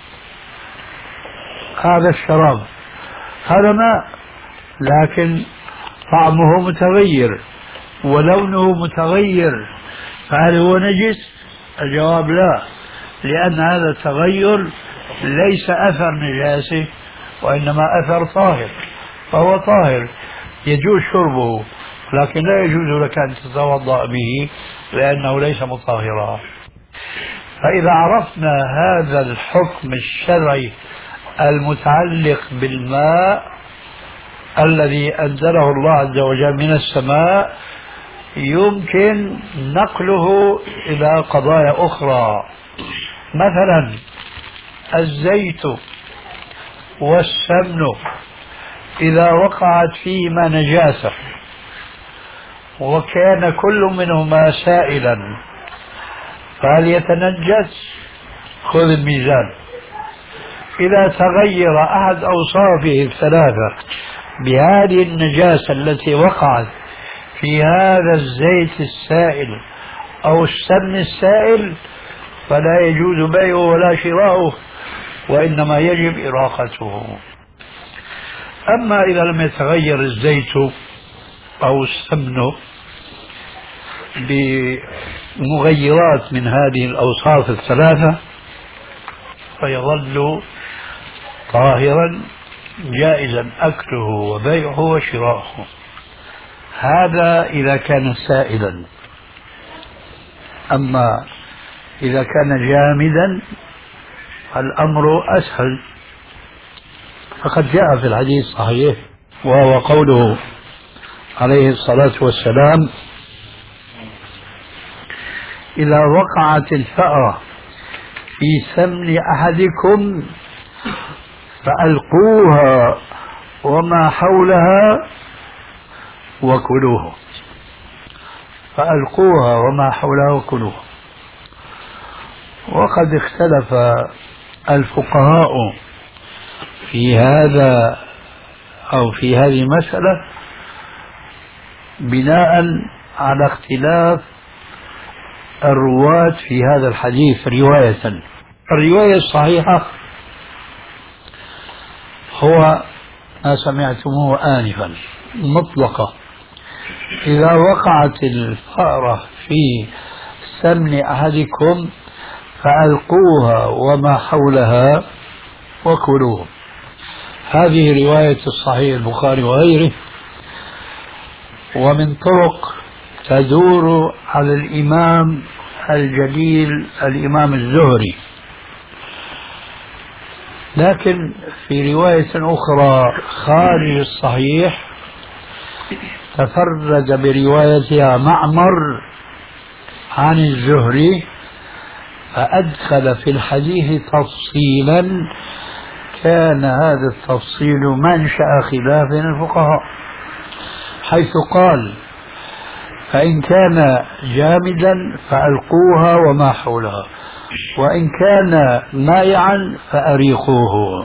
D: هذا الشراب، هذا ماء، لكن طعمه متغير ولونه متغير، فهل هو نجس؟ الجواب لا، لأن هذا التغير ليس أثر نجاسة وإنما أثر طاهر، فهو طاهر يجوز شربه، لكن لا يجوز لك أن تتوضأ به لأنه ليس مطهرا. فإذا عرفنا هذا الحكم الشرعي المتعلق بالماء الذي أنزله الله عز وجل من السماء، يمكن نقله إلى قضايا أخرى. مثلا الزيت والسمن إذا وقعت فيهما نجاسة وكان كل منهما سائلا، فهل يتنجس خذ الميزان. إذا تغير أحد أوصافه الثلاثة بهذه النجاسة التي وقعت في هذا الزيت السائل أو السمن السائل فلا يجوز بيعه ولا شراؤه، وإنما يجب إراقته. أما إذا لم يتغير الزيت أو السمن بمغيرات من هذه الأوصاف الثلاثة فيظل طاهرا جائزا أكله وبيعه وشراؤه. هذا إذا كان سائلا. أما إذا كان جامدا الأمر أسهل، فقد جاء في الحديث الصحيح وهو قوله عليه الصلاة والسلام: إذا وقعت الفأرة في سمن أحدكم فألقوها وما حولها وكلوه. فألقوها وما حولها وكلوه. وقد اختلف الفقهاء في هذا أو في هذه المسألة بناء على اختلاف الرواة في هذا الحديث رواية. الرواية الصحيحة هو ما سمعتموه آنفا مطلقة: إذا وقعت الفأرة في سمن أحدكم فألقوها وما حولها وكلوه. هذه رواية الصحيح البخاري وغيره، ومن طرق تدور على الإمام الجليل الإمام الزهري. لكن في رواية أخرى خارج الصحيح تفرد بروايتها معمر عن الزهري، فأدخل في الحديث تفصيلا كان هذا التفصيل منشأ خلاف بين الفقهاء، حيث قال: فإن كان جامدا فألقوها وما حولها، وإن كان مائعا فأريقوه.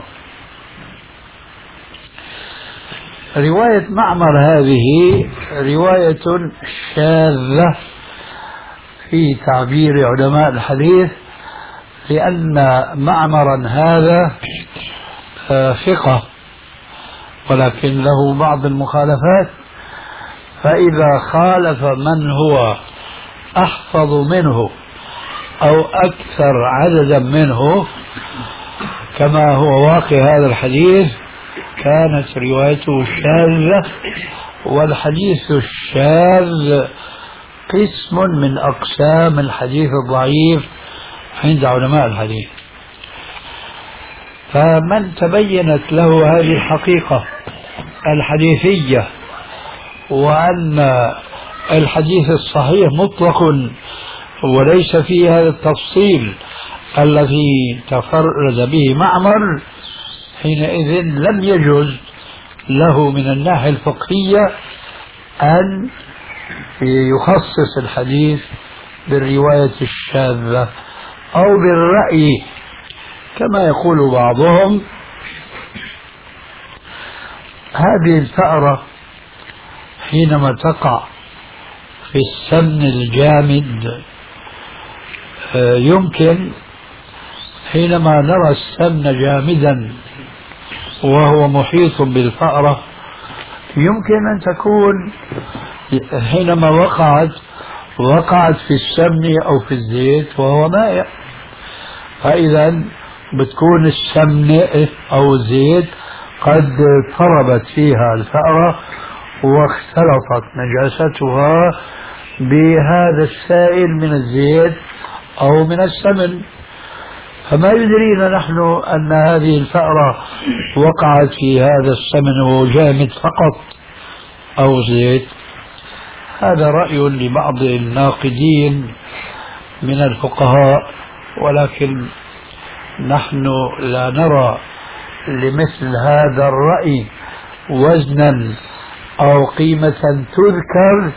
D: رواية معمر هذه رواية شاذة في تعبير علماء الحديث، لأن معمرا هذا ثقة ولكن له بعض المخالفات، فإذا خالف من هو أحفظ منه أو أكثر عددا منه كما هو واقع هذا الحديث كانت روايته شاذة. والحديث الشاذ قسم من أقسام الحديث الضعيف عند علماء الحديث. فمن تبينت له هذه الحقيقة الحديثية وأن الحديث الصحيح مطلق وليس فيه هذا التفصيل الذي تفرد به معمر، حينئذ لم يجوز له من الناحية الفقهية أن يخصص الحديث بالرواية الشاذة أو بالرأي كما يقول بعضهم. هذه الفأرة حينما تقع في السمن الجامد يمكن حينما نرى السمن جامدا وهو محيط بالفأرة يمكن أن تكون حينما وقعت في السمن أو في الزيت وهو مائع، فإذا بتكون السمن أو الزيت قد ضربت فيها الفأرة واختلطت نجاستها بهذا السائل من الزيت أو من السمن، فما يدرينا نحن أن هذه الفأرة وقعت في هذا السمن وهو جامد فقط أو زيت. هذا رأي لبعض الناقدين من الفقهاء، ولكن نحن لا نرى لمثل هذا الرأي وزنا أو قيمة تذكر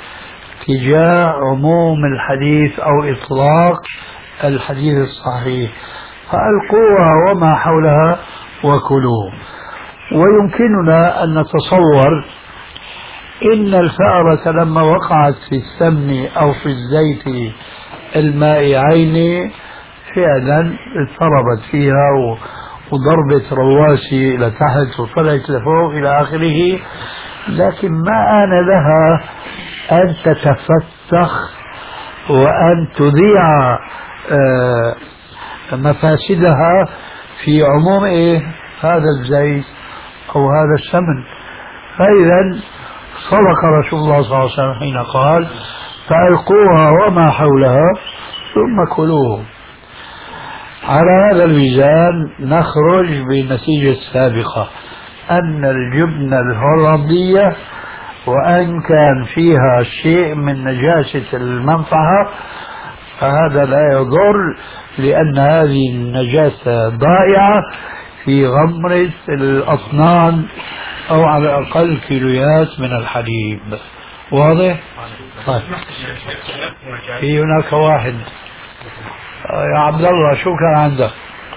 D: تجاه عموم الحديث أو إطلاق الحديث الصحيح. فألقوها وما حولها وكلوا. ويمكننا أن نتصور إن الفأرة لما وقعت في السمن أو في الزيت المائعين فعلا اضطربت فيها وضربت رواسي لتحت وطلعت لفوق إلى آخره، لكن ما آن لها أن تتفتح وأن تذيع مفاسدها في عموم هذا الزيت أو هذا السمن. فإذا صدق رسول الله صلى الله عليه وسلم حين قال فألقوها وما حولها ثم كلوه. على هذا الميزان نخرج بالنتيجة السابقة أن الجبنة الهولندية وأن كان فيها شيء من نجاسة المنفعة فهذا لا يضر، لأن هذه النجاسة ضائعة في غمرة الأطنان أو على الأقل كيلويات من الحليب. واضح؟ طيب. في هناك واحد يا عبد الله شو كان عندك؟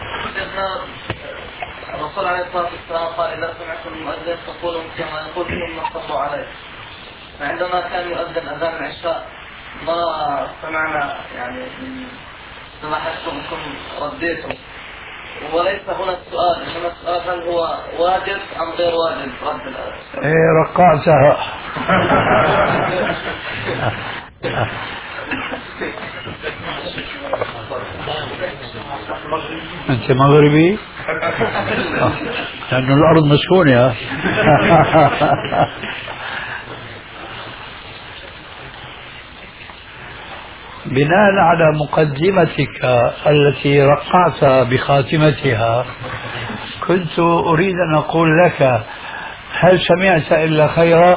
F: الرسول عليه الصلاة والسلام قال إذا سمعتم المؤذن فقولوا كما يقول ثم صلوا عليه. فعندما كان يؤذن أذان العشاء ما سمعنا يعني سماحتكم رديتم، وليس هنا السؤال، إنما السؤال هل هو واجب أم غير واجب رد الأذان؟
D: إيه رقعتها. أنت مغربي؟ لأن الأرض مسكونة. بناء على مقدمتك التي رقعت بخاتمتها كنت أريد أن أقول لك هل سمعت إلا خيرا،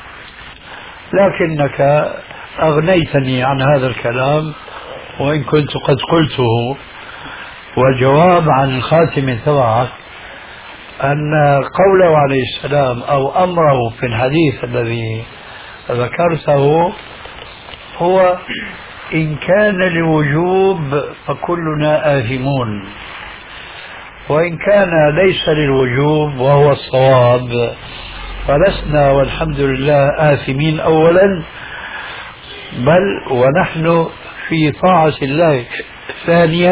D: لكنك أغنيتني عن هذا الكلام وإن كنت قد قلته. والجواب عن الخاتمة تبعك أن قوله عليه السلام أو أمره في الحديث الذي ذكرته هو إن كان للوجوب فكلنا آثمون، وإن كان ليس للوجوب وهو الصواب فلسنا والحمد لله آثمين أولا، بل ونحن في طاعة الله ثانيا.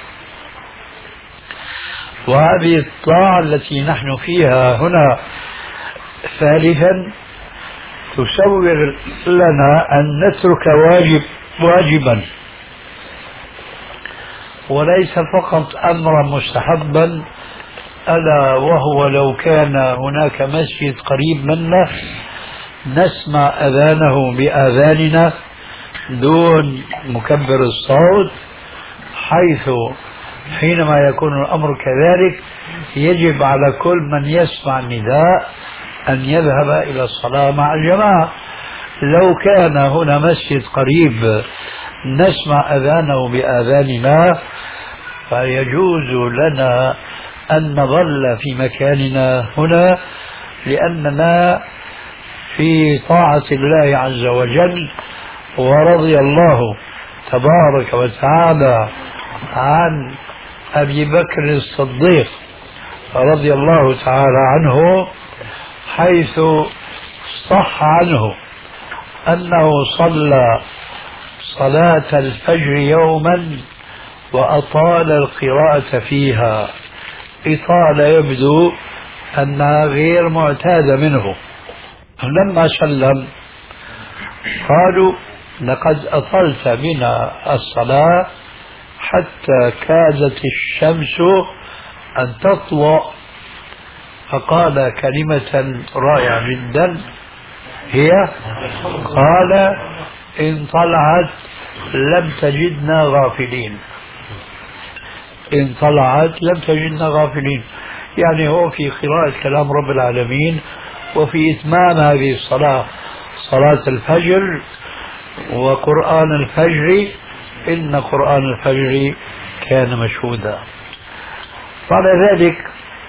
D: وهذه الطاعة التي نحن فيها هنا ثالثا تسوغ لنا أن نترك واجبا وليس فقط أمرا مستحبا، ألا وهو لو كان هناك مسجد قريب منا نسمع أذانه بآذاننا دون مكبر الصوت، حيث حينما يكون الأمر كذلك يجب على كل من يسمع النداء أن يذهب إلى الصلاة مع الجماعة. لو كان هنا مسجد قريب نسمع أذانه بآذاننا فيجوز لنا أن نظل في مكاننا هنا، لأننا في طاعة الله عز وجل. ورضي الله تبارك وتعالى عن أبي بكر الصديق رضي الله تعالى عنه حيث صح عنه أنه صلى صلاة الفجر يوما وأطال القراءة فيها إطالة يبدو أنها غير معتادة منه. لما سلم قالوا لقد أطلت بنا الصلاة حتى كادت الشمس أن تطلع، فقال كلمة رائعة جدا هي قال إن طلعت لم تجدنا غافلين. إن طلعت لم تجدنا غافلين، يعني هو في قراءة كلام رب العالمين وفي إتمام هذه الصلاة صلاة الفجر وقرآن الفجر، إن قرآن الفجر كان مشهودا. بعد ذلك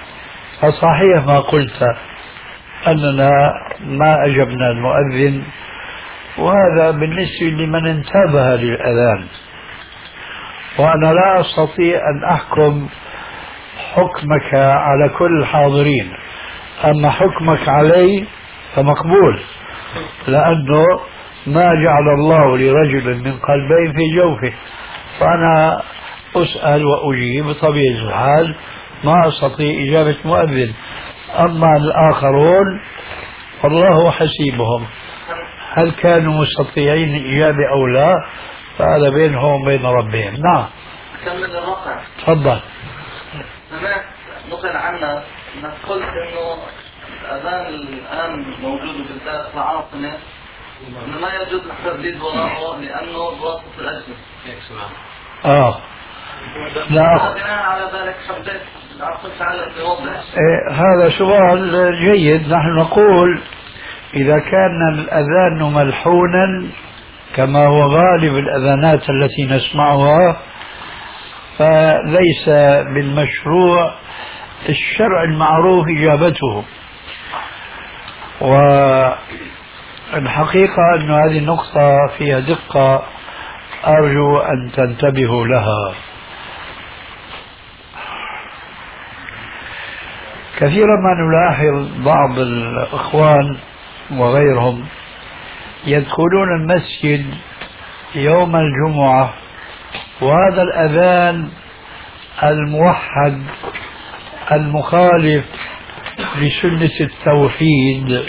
D: فصحيح ما قلت أننا ما أجبنا المؤذن، وهذا بالنسبة لمن انتبه للأذان. وأنا لا أستطيع أن أحكم حكمك على كل الحاضرين، أما حكمك علي فمقبول، لأنه ما جعل الله لرجل من قلبين في جوفه، فأنا أسأل وأجيب بطبيعة الحال، ما أستطيع إجابة مؤذن. أما الآخرون فالله حسيبهم، هل كانوا مستطيعين الإجابة أو لا، فهذا بينهم وبين ربهم. نعم.
F: كمل الواقع.
D: تفضل.
F: سمعت نقل عنك انك قلت انه الاذان الان موجود بالذات في العاصمه انه ما يجوز الترديد وراءه لانه بواسطه الاجهزه.
D: لا،
F: بناء على ذلك حبيت اعطيك تعلق بوضح.
D: هذا سؤال جيد. نحن نقول إذا كان الأذان ملحونا كما هو غالب الأذانات التي نسمعها فليس بالمشروع الشرع المعروف إجابته. والحقيقة أن هذه النقطة فيها دقة، أرجو أن تنتبهوا لها. كثيرا ما نلاحظ بعض الإخوان وغيرهم يدخلون المسجد يوم الجمعة وهذا الأذان الموحد المخالف لسنة التوحيد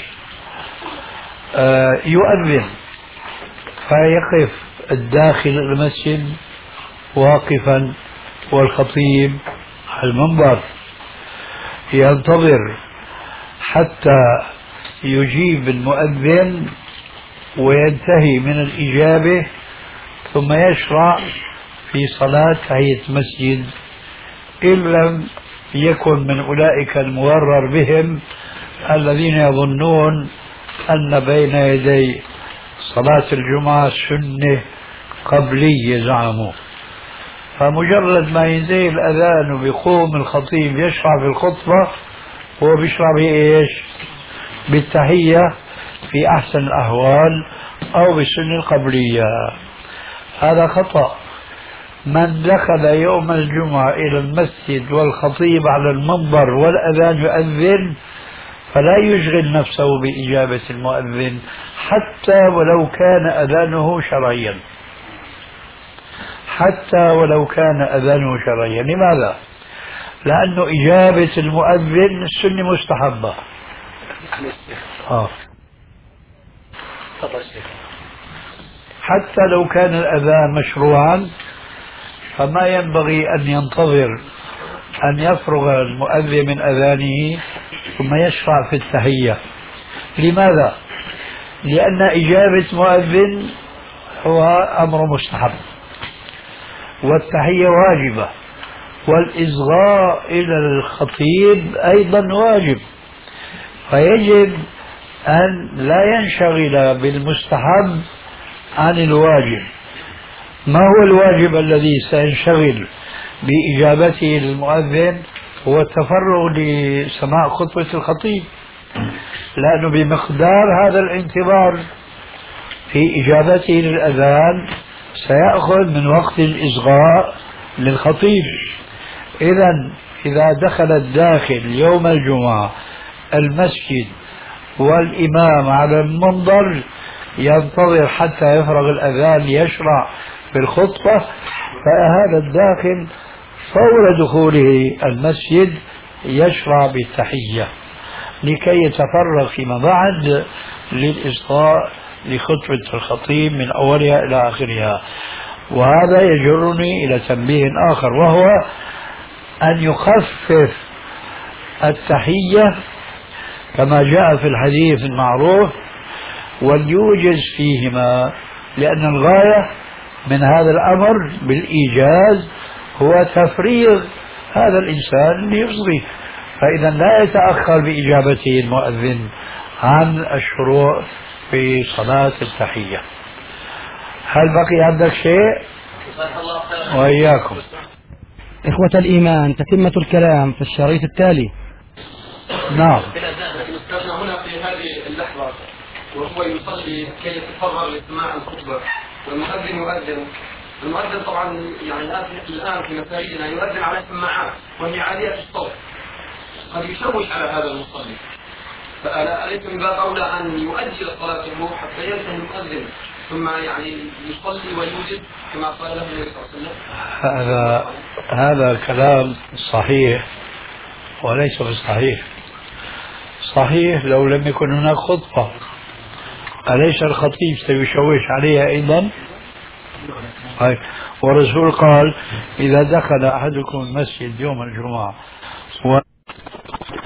D: يؤذن، فيقف الداخل المسجد واقفا والخطيب على المنبر ينتظر حتى يجيب المؤذن وينتهي من الإجابة ثم يشرع في صلاة تحية المسجد، إن لم يكن من أولئك المغرر بهم الذين يظنون أن بين يدي صلاة الجمعة سنة قبلية زعموا. فمجرد ما ينتهي الأذان وبيقوم الخطيب يشرع في الخطبة هو بيشرع بإيش؟ بالتحية في أحسن الأحوال أو بالسنة القبلية. هذا خطأ. من دخل يوم الجمعة إلى المسجد والخطيب على المنبر والأذان يؤذن فلا يشغل نفسه بإجابة المؤذن حتى ولو كان أذانه شرعيا، حتى ولو كان أذانه شرعيا. لماذا؟ لأنه إجابة المؤذن السنة مستحبة. حتى لو كان الأذان مشروعا فما ينبغي أن ينتظر أن يفرغ المؤذن من أذانه ثم يشرع في التحية. لماذا؟ لأن إجابة مؤذن هو أمر مستحب والتحية واجبة، والإصغاء إلى الخطيب أيضا واجب، فيجب أن لا ينشغل بالمستحب عن الواجب. ما هو الواجب الذي سينشغل بإجابته للمؤذن؟ هو التفرغ لسماع خطبة الخطيب، لأنه بمقدار هذا الانتظار في إجابته للأذان سيأخذ من وقت الإصغاء للخطيب. إذا دخل الداخل يوم الجمعة المسجد والإمام على المنبر ينتظر حتى يفرغ الأذان ليشرع في الخطبة، فهذا الداخل فور دخوله المسجد يشرع بالتحية لكي يتفرغ فيما بعد للإصغاء لخطبة الخطيب من أولها إلى آخرها. وهذا يجرني إلى تنبيه آخر، وهو أن يخفف التحية كما جاء في الحديث المعروف وليوجز فيهما، لأن الغاية من هذا الأمر بالإيجاز هو تفريغ هذا الإنسان ليصغي، فإذا لا يتأخر بإجابته المؤذن عن الشروع في صلاة التحية. هل بقي عندك شيء؟ وإياكم.
B: إخوة الإيمان، تتمة الكلام في الشريط التالي.
D: نعم.
C: أستاذنا هنا في هذه اللحظة وهو يصلي كي يتفرغ لسماع الخطبة والمؤذن يؤذن،
G: المؤذن طبعا يعني الآن في مساجدنا يؤذن على سماعات وهي عالية الصوت، قد يشوش على هذا المصلي، فأليس من باب أولى أن يؤجل صلاته حتى ينتهي المؤذن ثم يعني يصلي ويوجد كما قال له النبي صلى الله عليه وسلم؟
D: هذا كلام صحيح وليس بالصحيح. صحيح لو لم يكن هناك خطبة، أليس الخطيب سيشوش عليها أيضا؟ والرسول قال إذا دخل أحدكم المسجد يوم الجمعة